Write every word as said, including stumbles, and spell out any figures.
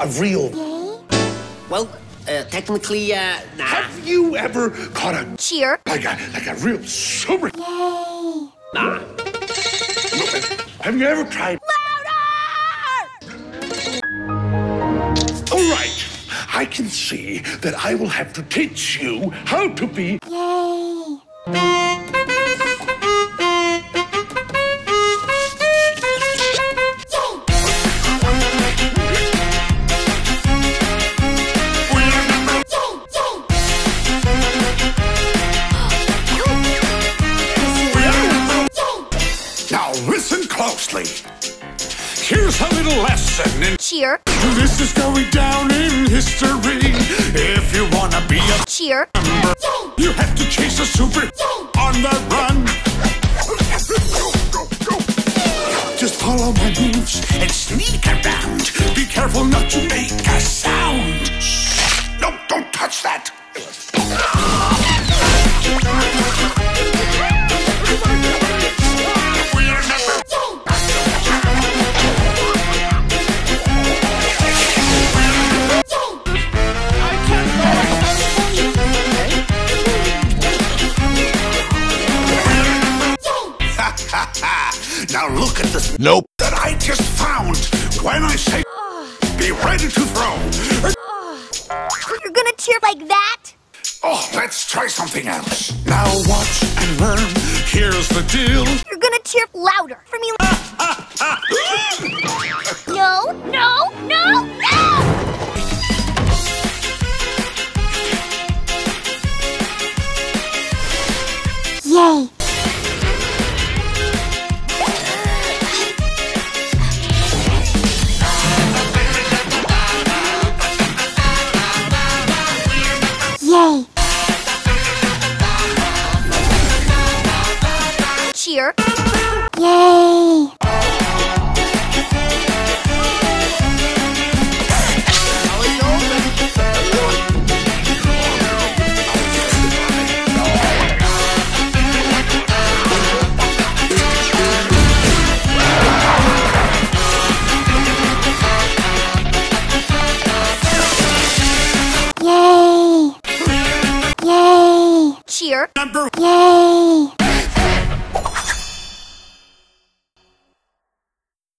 a real... Well, uh, technically, uh, nah. Have you ever caught a... Cheer. Like a, like a real super... Yay. Nah. Have you ever tried... Louder! All right. I can see that I will have to teach you how to be... Yay. Now listen closely. Here's a little lesson in... Cheer. This is going down in history. If you wanna be a... Cheer. member, you have to chase a super... on the run. Just follow my moves and sneak around. Be careful not to make a sound. Shh. No, don't touch that. Now look at this. Nope. That I just found. When I say, be ready to throw. You're gonna cheer like that? Oh, let's try something else. Now watch and learn. Here's the deal. You're gonna cheer louder for me. No, no, no, no! Yay! Yay! Cheer! Yay! Yay! Yay! Cheer! Number Yay!